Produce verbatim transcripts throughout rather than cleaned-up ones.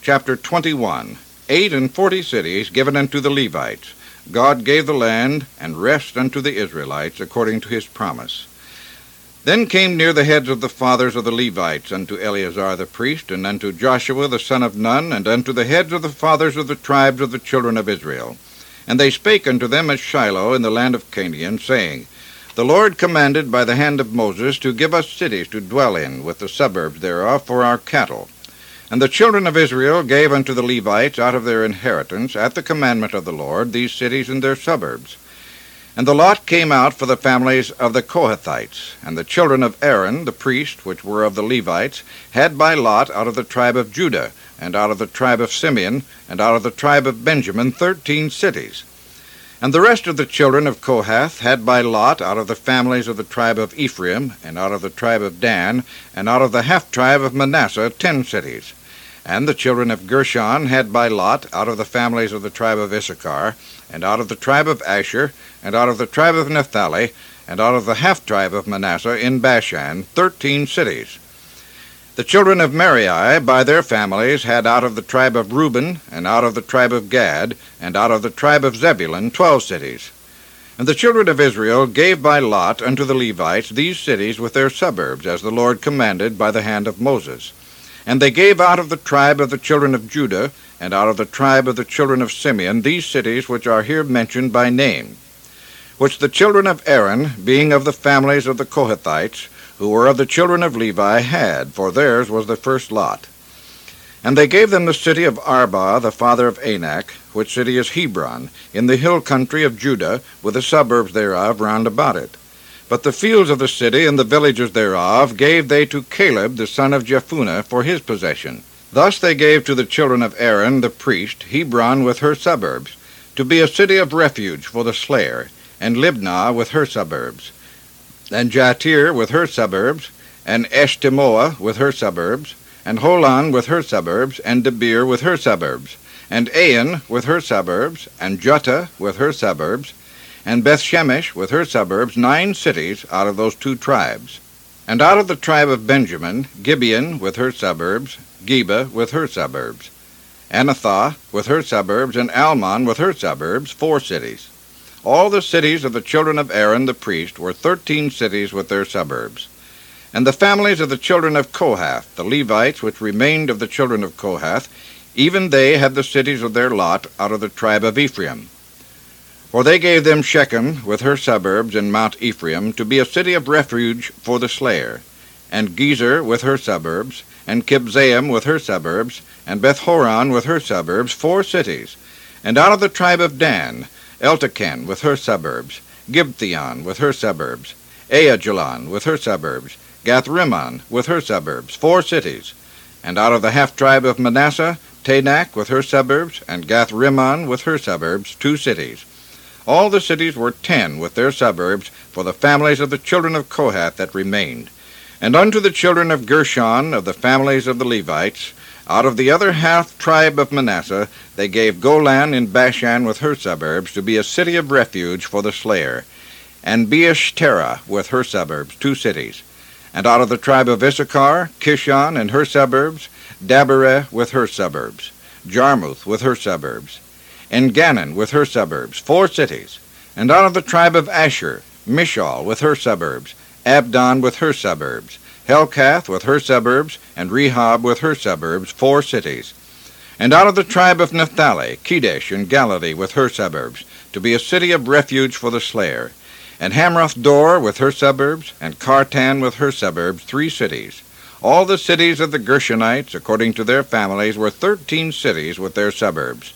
chapter twenty-one. Eight and forty cities given unto the Levites. God gave the land and rest unto the Israelites according to his promise. Then came near the heads of the fathers of the Levites unto Eleazar the priest, and unto Joshua the son of Nun, and unto the heads of the fathers of the tribes of the children of Israel. And they spake unto them at Shiloh in the land of Canaan, saying, The Lord commanded by the hand of Moses to give us cities to dwell in, with the suburbs thereof for our cattle. And the children of Israel gave unto the Levites out of their inheritance, at the commandment of the Lord, these cities and their suburbs. And the lot came out for the families of the Kohathites, and the children of Aaron, the priest, which were of the Levites, had by lot out of the tribe of Judah, and out of the tribe of Simeon, and out of the tribe of Benjamin, thirteen cities. And the rest of the children of Kohath had by lot out of the families of the tribe of Ephraim, and out of the tribe of Dan, and out of the half-tribe of Manasseh, ten cities. And the children of Gershon had by lot out of the families of the tribe of Issachar, and out of the tribe of Asher, and out of the tribe of Naphtali, and out of the half-tribe of Manasseh in Bashan, thirteen cities. The children of Merari by their families had out of the tribe of Reuben, and out of the tribe of Gad, and out of the tribe of Zebulun, twelve cities. And the children of Israel gave by lot unto the Levites these cities with their suburbs, as the Lord commanded by the hand of Moses. And they gave out of the tribe of the children of Judah, and out of the tribe of the children of Simeon, these cities which are here mentioned by name, which the children of Aaron, being of the families of the Kohathites, who were of the children of Levi, had, for theirs was the first lot. And they gave them the city of Arba, the father of Anak, which city is Hebron, in the hill country of Judah, with the suburbs thereof round about it. But the fields of the city and the villages thereof gave they to Caleb the son of Jephunneh for his possession. Thus they gave to the children of Aaron the priest Hebron with her suburbs, to be a city of refuge for the slayer, and Libnah with her suburbs, and Jattir with her suburbs, and Eshtemoa with her suburbs, and Holon with her suburbs, and Debir with her suburbs, and Ain with her suburbs, and Juttah with her suburbs, and Bethshemesh with her suburbs, nine cities out of those two tribes. And out of the tribe of Benjamin, Gibeon with her suburbs, Geba with her suburbs, Anathah with her suburbs, and Almon with her suburbs, four cities. All the cities of the children of Aaron the priest were thirteen cities with their suburbs. And the families of the children of Kohath, the Levites which remained of the children of Kohath, even they had the cities of their lot out of the tribe of Ephraim. For they gave them Shechem with her suburbs in Mount Ephraim to be a city of refuge for the slayer, and Gezer with her suburbs, and Kibzaim with her suburbs, and Beth-horon with her suburbs, four cities. And out of the tribe of Dan, Eltekeh with her suburbs, Gibtheon with her suburbs, Aijalon with her suburbs, Gathrimmon with her suburbs, four cities. And out of the half-tribe of Manasseh, Tanakh with her suburbs, and Gathrimmon with her suburbs, two cities. All the cities were ten with their suburbs for the families of the children of Kohath that remained. And unto the children of Gershon of the families of the Levites, out of the other half-tribe of Manasseh, they gave Golan in Bashan with her suburbs to be a city of refuge for the slayer, and Beeshtera with her suburbs, two cities. And out of the tribe of Issachar, Kishon and her suburbs, Dabereh with her suburbs, Jarmuth with her suburbs, En-gannon with her suburbs, four cities. And out of the tribe of Asher, Mishal with her suburbs, Abdon with her suburbs, Helkath with her suburbs, and Rehob with her suburbs, four cities. And out of the tribe of Naphtali, Kedesh in Galilee with her suburbs, to be a city of refuge for the slayer, and Hamroth-dor with her suburbs, and Kartan with her suburbs, three cities. All the cities of the Gershonites, according to their families, were thirteen cities with their suburbs.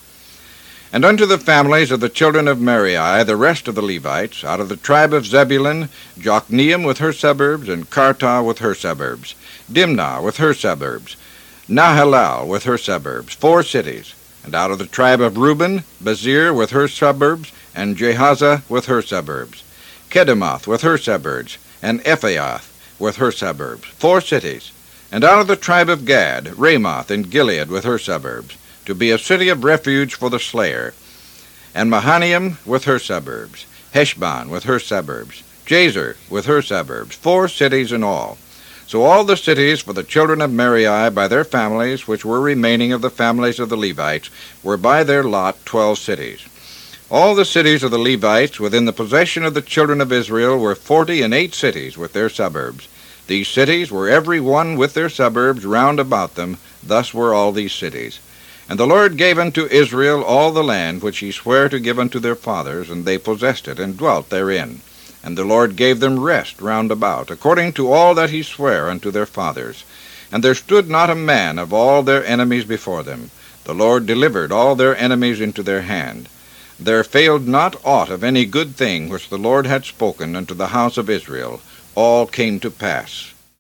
And unto the families of the children of Merari, the rest of the Levites, out of the tribe of Zebulun, Jokneam with her suburbs, and Kartah with her suburbs, Dimnah with her suburbs, Nahalal with her suburbs, four cities. And out of the tribe of Reuben, Bezir with her suburbs, and Jehazzah with her suburbs, Kedemoth with her suburbs, and Ephaath with her suburbs, four cities. And out of the tribe of Gad, Ramoth in Gilead with her suburbs, to be a city of refuge for the slayer, and Mahanaim with her suburbs, Heshbon with her suburbs, Jazer with her suburbs, four cities in all. So all the cities for the children of Merari by their families, which were remaining of the families of the Levites, were by their lot twelve cities. All the cities of the Levites within the possession of the children of Israel were forty and eight cities with their suburbs. These cities were every one with their suburbs round about them. Thus were all these cities. And the Lord gave unto Israel all the land which he sware to give unto their fathers, and they possessed it, and dwelt therein. And the Lord gave them rest round about, according to all that he sware unto their fathers. And there stood not a man of all their enemies before them. The Lord delivered all their enemies into their hand. There failed not aught of any good thing which the Lord had spoken unto the house of Israel. All came to pass.